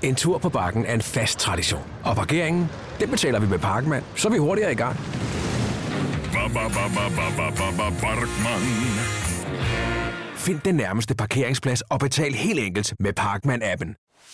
En tur på Bakken er en fast tradition. Og parkeringen, den betaler vi med Parkman, så er vi hurtigere i gang. Find den nærmeste parkeringsplads og betal helt enkelt med Parkman-appen.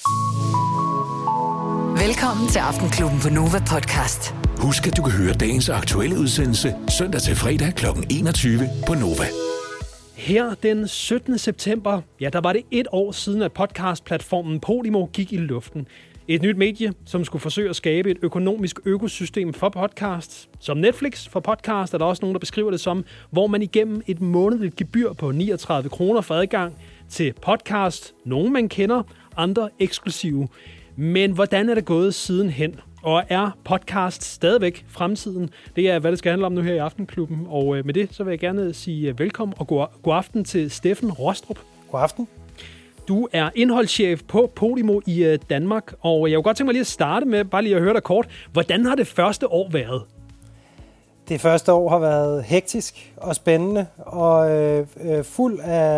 Velkommen til Aftenklubben på Nova Podcast. Husk, at du kan høre dagens aktuelle udsendelse søndag til fredag kl. 21 på Nova. Her den 17. september, der var det 1 år siden, at podcastplatformen Podimo gik i luften. Et nyt medie, som skulle forsøge at skabe et økonomisk økosystem for podcasts. Som Netflix for podcast er der også nogen, der beskriver det som, hvor man igennem et månedligt gebyr på 39 kroner får adgang til podcast. Nogle man kender, andre eksklusive. Men hvordan er det gået sidenhen? Og er podcast stadigvæk fremtiden? Det er, hvad det skal handle om nu her i Aftenklubben. Og med det, så vil jeg gerne sige velkommen og god aften til Steffen Rostrup. God aften. Du er indholdschef på Podimo i Danmark, og jeg kunne godt tænke mig lige at starte med, bare lige at høre dig kort. Hvordan har det første år været? Det første år har været hektisk og spændende og fuld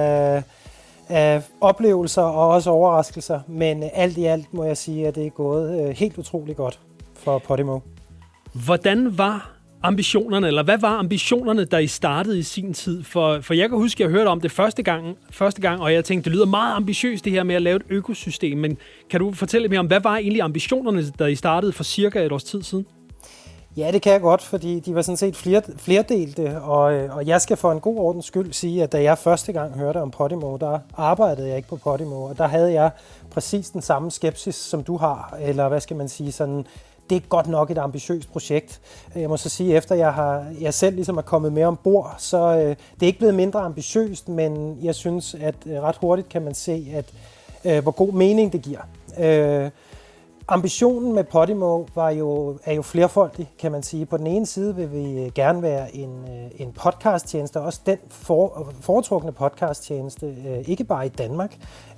af oplevelser og også overraskelser. Men alt i alt må jeg sige, at det er gået helt utroligt godt for Podimo. Hvordan var ambitionerne, eller hvad var ambitionerne, da I startede i sin tid? For jeg kan huske, at jeg hørte om det første gang, og jeg tænkte, det lyder meget ambitiøst det her med at lave et økosystem. Men kan du fortælle mere om, hvad var egentlig ambitionerne, da I startede for cirka et års tid siden? Ja, det kan jeg godt, fordi de var sådan set flerdelte, og jeg skal for en god ordens skyld sige, at da jeg første gang hørte om Podimo, der arbejdede jeg ikke på Podimo, og der havde jeg præcis den samme skepsis, som du har, eller hvad skal man sige, sådan, det er godt nok et ambitiøst projekt. Jeg må så sige, efter jeg selv ligesom er kommet med ombord, så det er ikke blevet mindre ambitiøst, men jeg synes, at ret hurtigt kan man se, at hvor god mening det giver. Ambitionen med Podimo er jo flerfoldig, kan man sige. På den ene side vil vi gerne være en podcasttjeneste, også den foretrukne podcasttjeneste, ikke bare i Danmark,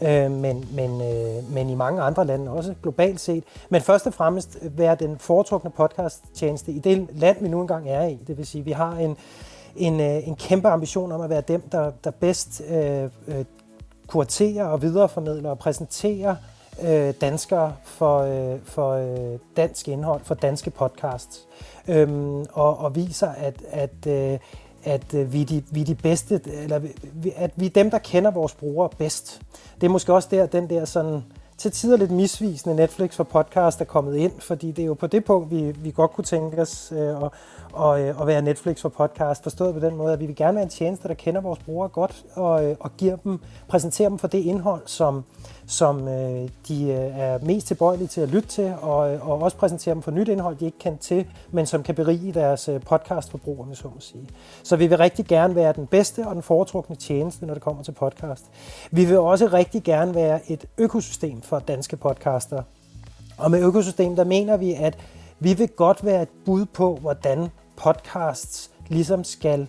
men i mange andre lande, også globalt set. Men først og fremmest være den foretrukne podcasttjeneste i det land, vi nu engang er i. Det vil sige, at vi har en kæmpe ambition om at være dem, der bedst kuraterer og videreformidler og præsenterer danskere for dansk indhold, for danske podcasts, og viser, at vi er de bedste, eller at vi er dem, der kender vores brugere bedst. Det er måske også den der sådan til tider lidt misvisende Netflix for podcast er kommet ind, fordi det er jo på det punkt, vi godt kunne tænke os at være Netflix for podcast, forstået på den måde, at vi vil gerne være en tjeneste, der kender vores brugere godt, og præsenterer dem for det indhold, som de er mest tilbøjelige til at lytte til, og også præsentere dem for nyt indhold, de ikke kendt til, men som kan berige deres podcastforbrug, om jeg så må sige. Så vi vil rigtig gerne være den bedste og den foretrukne tjeneste, når det kommer til podcast. Vi vil også rigtig gerne være et økosystem for danske podcaster. Og med økosystem, der mener vi, at vi vil godt være et bud på, hvordan podcasts ligesom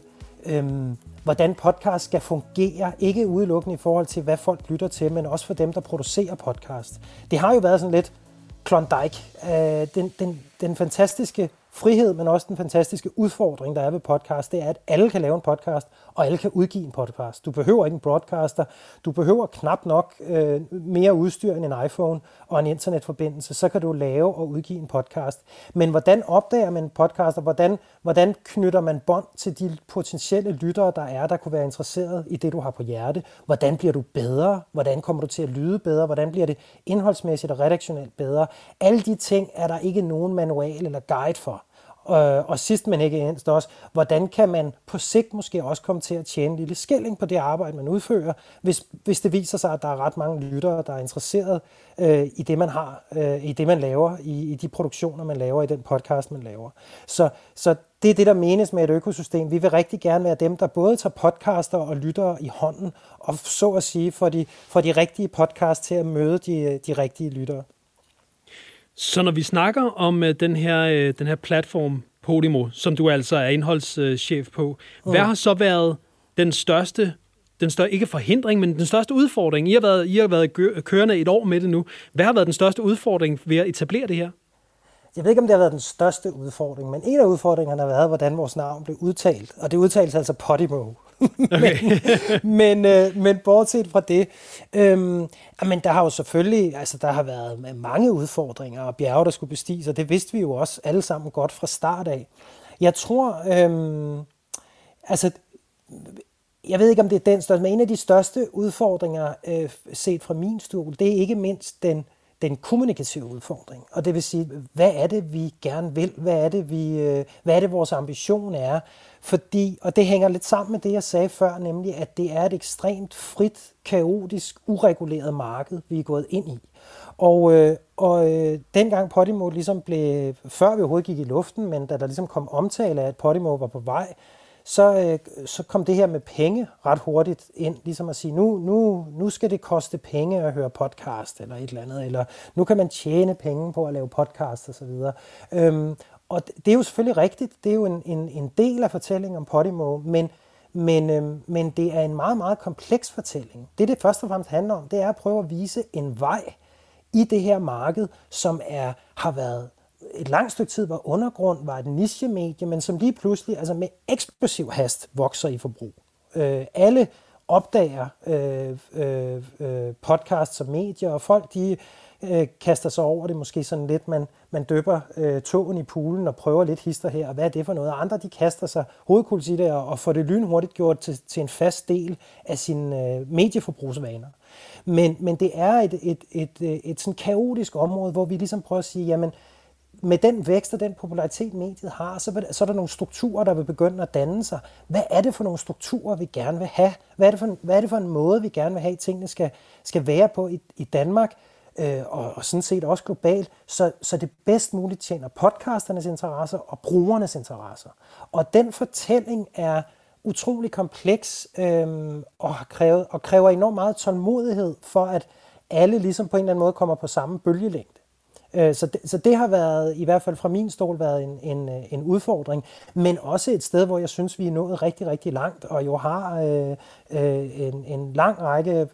hvordan podcast skal fungere, ikke udelukkende i forhold til, hvad folk lytter til, men også for dem, der producerer podcast. Det har jo været sådan lidt Klondike. Den fantastiske frihed, men også den fantastiske udfordring, der er ved podcast, det er, at alle kan lave en podcast, og alle kan udgive en podcast. Du behøver ikke en broadcaster, du behøver knap nok mere udstyr end en iPhone og en internetforbindelse, så kan du lave og udgive en podcast. Men hvordan opdager man en podcast, og hvordan knytter man bånd til de potentielle lyttere, der kunne være interesseret i det, du har på hjerte? Hvordan bliver du bedre? Hvordan kommer du til at lyde bedre? Hvordan bliver det indholdsmæssigt og redaktionelt bedre? Alle de ting er der ikke nogen manual eller guide for. Og sidst men ikke mindst også, hvordan kan man på sigt måske også komme til at tjene en lille skilling på det arbejde, man udfører, hvis det viser sig, at der er ret mange lyttere, der er interesseret i det, man har, i det, man laver, i de produktioner, man laver, i den podcast, man laver. Så det er det, der menes med et økosystem. Vi vil rigtig gerne være dem, der både tager podcaster og lyttere i hånden, og så at sige, for de rigtige podcasts til at møde de rigtige lyttere. Så når vi snakker om den her platform Podimo, som du altså er indholdschef på, hvad har så været den største, ikke forhindring, men den største udfordring? I har været kørende et år med det nu. Hvad har været den største udfordring ved at etablere det her? Jeg ved ikke, om det har været den største udfordring, men en af udfordringerne har været, hvordan vores navn blev udtalt. Og det udtales altså Podimo. men bortset fra det, men der har jo selvfølgelig, altså der har været mange udfordringer og bjerge, der skulle bestiges, og det vidste vi jo også alle sammen godt fra start af. Jeg tror, jeg ved ikke, om det er den største, men en af de største udfordringer, set fra min stol, det er ikke mindst den kommunikative udfordring. Og det vil sige, hvad er det, vi gerne vil? Hvad er det, vores ambition er? Fordi, og det hænger lidt sammen med det, jeg sagde før, nemlig, at det er et ekstremt frit, kaotisk, ureguleret marked, vi er gået ind i. Og dengang Podimo ligesom blev, før vi overhovedet gik i luften, men da der ligesom kom omtale af, at Podimo var på vej, så kom det her med penge ret hurtigt ind, ligesom at sige, nu skal det koste penge at høre podcast eller et eller andet, eller nu kan man tjene penge på at lave podcast osv. Og det er jo selvfølgelig rigtigt, det er jo en del af fortællingen om Podimo, men det er en meget, meget kompleks fortælling. Det først og fremmest handler om, det er at prøve at vise en vej i det her marked, som har været et langt stykke tid var undergrund, var et nichemedie, men som lige pludselig altså med eksplosiv hast vokser i forbrug. Alle opdager podcast som medier, og folk de kaster sig over det måske sådan lidt, man døber tåen i poolen og prøver lidt hister her, og hvad er det for noget? Og andre de kaster sig hovedkuls i det og får det lynhurtigt gjort til en fast del af sine medieforbrugsvaner. Men det er et sådan kaotisk område, hvor vi ligesom prøver at sige, jamen med den vækst og den popularitet, mediet har, så er der nogle strukturer, der vil begynde at danne sig. Hvad er det for nogle strukturer, vi gerne vil have? Hvad er det for en måde, vi gerne vil have, tingene skal være på i Danmark, og sådan set også globalt, så det bedst muligt tjener podcasternes interesser og brugernes interesser. Og den fortælling er utrolig kompleks og kræver enormt meget tålmodighed for, at alle ligesom på en eller anden måde kommer på samme bølgelængde. Så det har været, i hvert fald fra min stol, været en udfordring, men også et sted, hvor jeg synes, vi er nået rigtig, rigtig langt, og jo har en lang række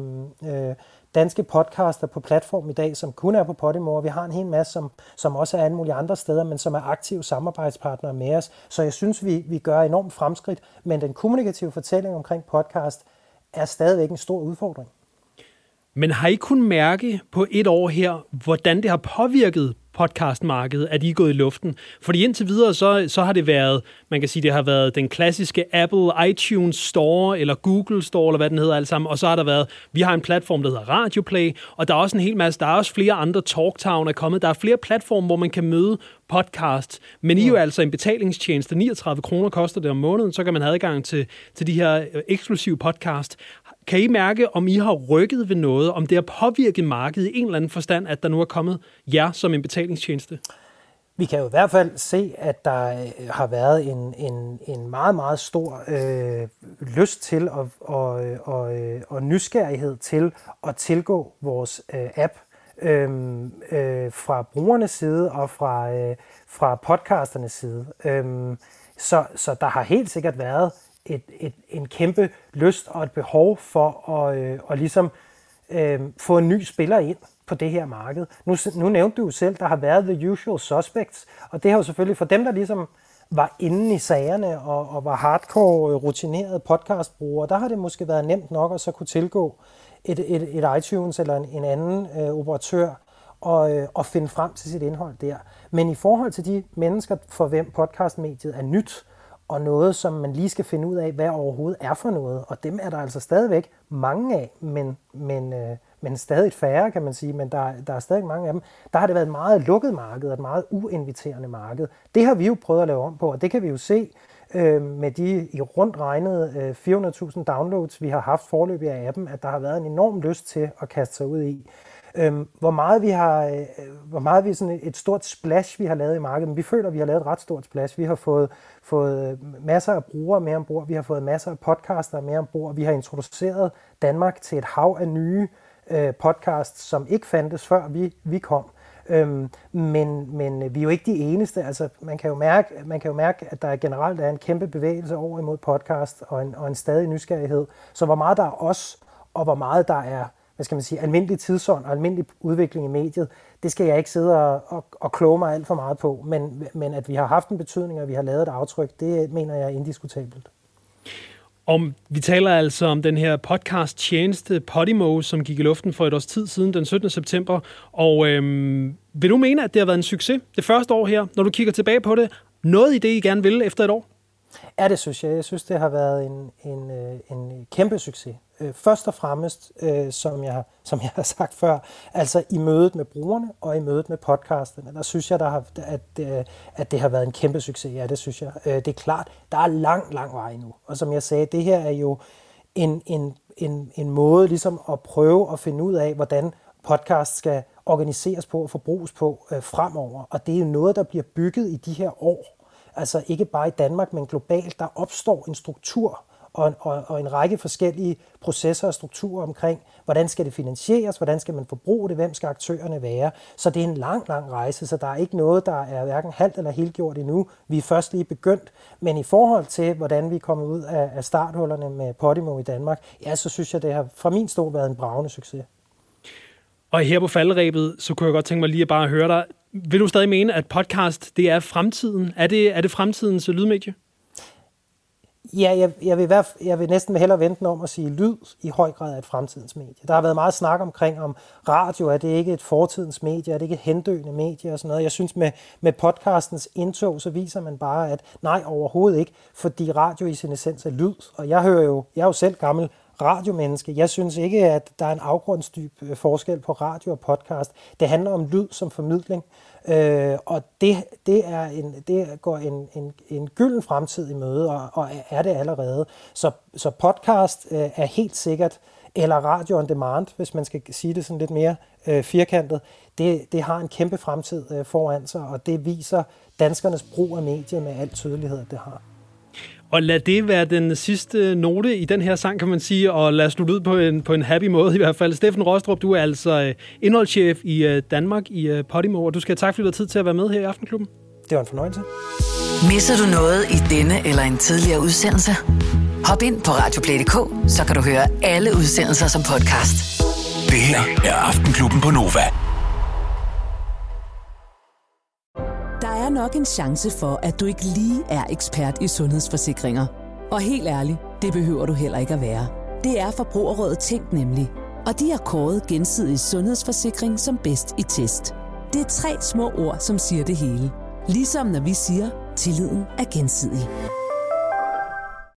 danske podcaster på platform i dag, som kun er på Podimo, og vi har en hel masse, som også er alle mulige andre steder, men som er aktive samarbejdspartnere med os. Så jeg synes, vi gør enormt fremskridt, men den kommunikative fortælling omkring podcast er stadigvæk en stor udfordring. Men har I kunnet mærke på et år her, hvordan det har påvirket podcastmarkedet, at I er gået i luften? Fordi indtil videre, så har det været, man kan sige, det har været den klassiske Apple iTunes Store, eller Google Store, eller hvad den hedder alt sammen, og så har der været, vi har en platform, der hedder Radioplay, og der er også en hel masse, der er også flere andre, TalkTown er kommet, der er flere platforme, hvor man kan møde podcasts, men I er jo altså en betalingstjeneste, 39 kroner koster det om måneden, så kan man have adgang til de her eksklusive podcast. Kan I mærke, om I har rykket ved noget, om det har påvirket markedet i en eller anden forstand, at der nu er kommet jer som en betalingstjeneste? Vi kan jo i hvert fald se, at der har været en meget, meget stor lyst til og nysgerrighed til at tilgå vores app fra brugernes side og fra podcasternes side. Så der har helt sikkert været en kæmpe lyst og et behov for at ligesom få en ny spiller ind på det her marked. Nu nævnte du jo selv, der har været The Usual Suspects, og det har jo selvfølgelig for dem, der ligesom var inde i sagerne og var hardcore rutinerede podcastbrugere, der har det måske været nemt nok at så kunne tilgå et iTunes eller en anden operatør og finde frem til sit indhold der. Men i forhold til de mennesker, for hvem podcastmediet er nyt, og noget, som man lige skal finde ud af, hvad overhovedet er for noget. Og dem er der altså stadigvæk mange af, men stadig færre, kan man sige, men der er stadig mange af dem. Der har det været et meget lukket marked, et meget uinviterende marked. Det har vi jo prøvet at lave om på, og det kan vi jo se med de i rundt regnet 400.000 downloads, vi har haft foreløbig af appen, at der har været en enorm lyst til at kaste sig ud i. Hvor meget vi sådan et stort splash, vi har lavet i markedet. Men vi føler, at vi har lavet et ret stort splash. Vi har fået masser af brugere med ombord. Vi har fået masser af podcaster med ombord. Vi har introduceret Danmark til et hav af nye podcasts, som ikke fandtes før vi kom. Men vi er jo ikke de eneste. Altså, man kan jo mærke, at der generelt er en kæmpe bevægelse over imod podcast og en stadig nysgerrighed. Så hvor meget der er os, og hvor meget der er, hvad skal man sige, almindelig tidsånd og almindelig udvikling i mediet, det skal jeg ikke sidde og kloge mig alt for meget på. Men at vi har haft en betydning, og vi har lavet et aftryk, det mener jeg er indiskutabelt. Vi taler altså om den her podcast-tjeneste Podimo, som gik i luften for et års tid siden, den 17. september. Og vil du mene, at det har været en succes det første år her, når du kigger tilbage på det? Noget i det, I gerne vil efter et år? Ja, det synes jeg. Jeg synes, det har været en kæmpe succes. Først og fremmest, som jeg har sagt før, altså i mødet med brugerne og i mødet med podcasterne, der synes jeg, at det har været en kæmpe succes. Ja, det synes jeg. Det er klart, der er lang vej nu. Og som jeg sagde, det her er jo en måde ligesom at prøve at finde ud af, hvordan podcast skal organiseres på og forbruges på fremover. Og det er jo noget, der bliver bygget i de her år. Altså ikke bare i Danmark, men globalt. Der opstår en struktur og en række forskellige processer og strukturer omkring, hvordan skal det finansieres, hvordan skal man forbruge det, hvem skal aktørerne være. Så det er en lang rejse, så der er ikke noget, der er hverken halvt eller helt gjort endnu. Vi er først lige begyndt, men i forhold til, hvordan vi er kommet ud af starthullerne med Podimo i Danmark, ja, så synes jeg, det har fra min stol været en bragende succes. Og her på falderebet, så kunne jeg godt tænke mig lige at bare høre dig. Vil du stadig mene, at podcast, det er fremtiden? Er det fremtidens lydmedie? Ja, jeg vil næsten hellere vente den om at sige, lyd i høj grad er et fremtidens medie. Der har været meget snak omkring, om radio, er det ikke et fortidens medie, er det ikke et hendøende medie og sådan noget. Jeg synes, med podcastens indtog, så viser man bare, at nej, overhovedet ikke, fordi radio i sin essens er lyd. Og jeg er jo selv gammel radiomenneske. Jeg synes ikke, at der er en afgrundsdyb forskel på radio og podcast. Det handler om lyd som formidling, og det går en gylden fremtid i møde, og er det allerede. Så podcast er helt sikkert, eller radio on demand, hvis man skal sige det sådan lidt mere firkantet, det har en kæmpe fremtid foran sig, og det viser danskernes brug af medier med al tydelighed, at det har. Og lad det være den sidste note i den her sang, kan man sige, og lad os slutte ud på en happy måde i hvert fald. Steffen Rostrup, du er altså indholdschef i Danmark i Podimo, og du skal have tak, fordi du har tid til at være med her i Aftenklubben. Det var en fornøjelse. Misser du noget i denne eller en tidligere udsendelse? Hop ind på radioplay.dk, så kan du høre alle udsendelser som podcast. Det her er Aftenklubben på Nova. Der er nok en chance for, at du ikke lige er ekspert i sundhedsforsikringer. Og helt ærligt, det behøver du heller ikke at være. Det er Forbrugerrådet Tænk nemlig. Og de har kåret Gensidig Sundhedsforsikring som bedst i test. Det er 3 små ord, som siger det hele. Ligesom når vi siger, tilliden er gensidig.